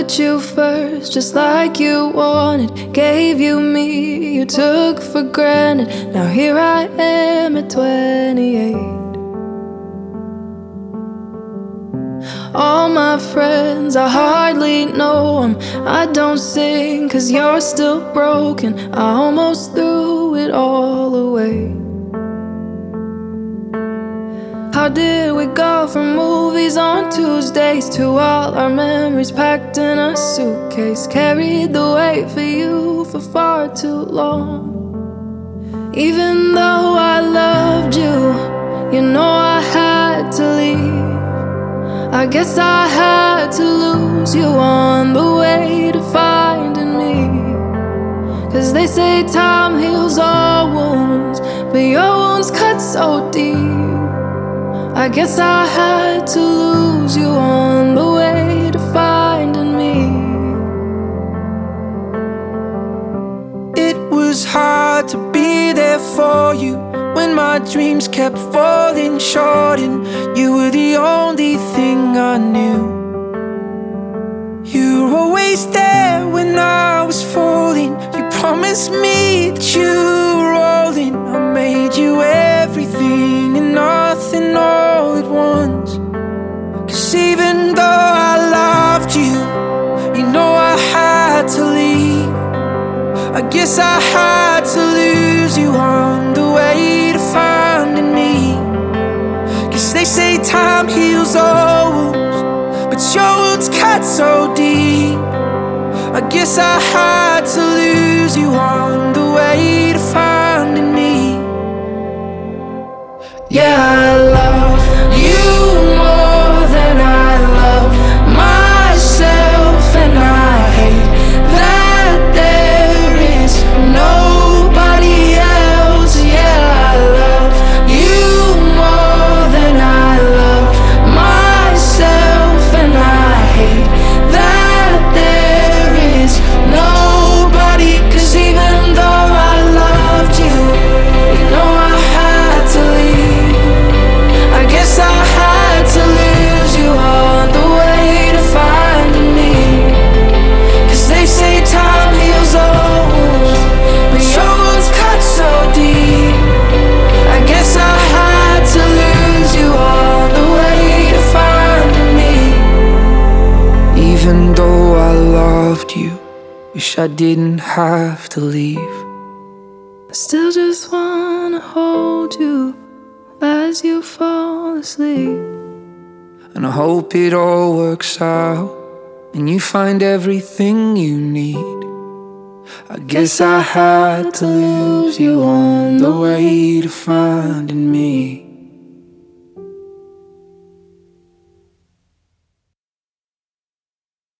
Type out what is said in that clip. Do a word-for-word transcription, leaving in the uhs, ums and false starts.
put you first, just like you wanted. Gave you me, you took for granted. Now here I am at twenty-eight. All my friends, I hardly know them. I don't sing cause you're still broken. I almost threw it all away. How did we go from movies on Tuesdays to all our memories packed in a suitcase? Carried the weight for you for far too long. Even though I loved you, you know I had to leave. I guess I had to lose you on the way to finding me. Cause they say time heals all wounds, but your wounds cut so deep. I guess I had to lose you on the way to finding me. It was hard to be there for you when my dreams kept falling short, and you were the only thing I knew. You were always there when I was falling. You promised me that you were rolling. I made you everything and nothing all at once. Cause even though I loved you, you know I had to leave. I guess I had to lose you on the way to finding me. Cause they say time heals all wounds, but your wounds cut so deep. I guess I had to lose you on the way to finding me. Yeah, I love you more than I love myself, and I hate that there is nobody else. Yeah, I love you more than I love myself, and I hate that there is nobody. Cause even though I loved you, you know I had to leave. I guess I had to lose you on the way to finding me. Cause they say time heals all wounds, but your wounds cut so deep. I guess I had to lose you on the way to finding me. Even though I loved you, wish I didn't have to leave. I still just wanna hold you as you fall asleep. And I hope it all works out and you find everything you need. I guess I had to lose you on the way to finding me.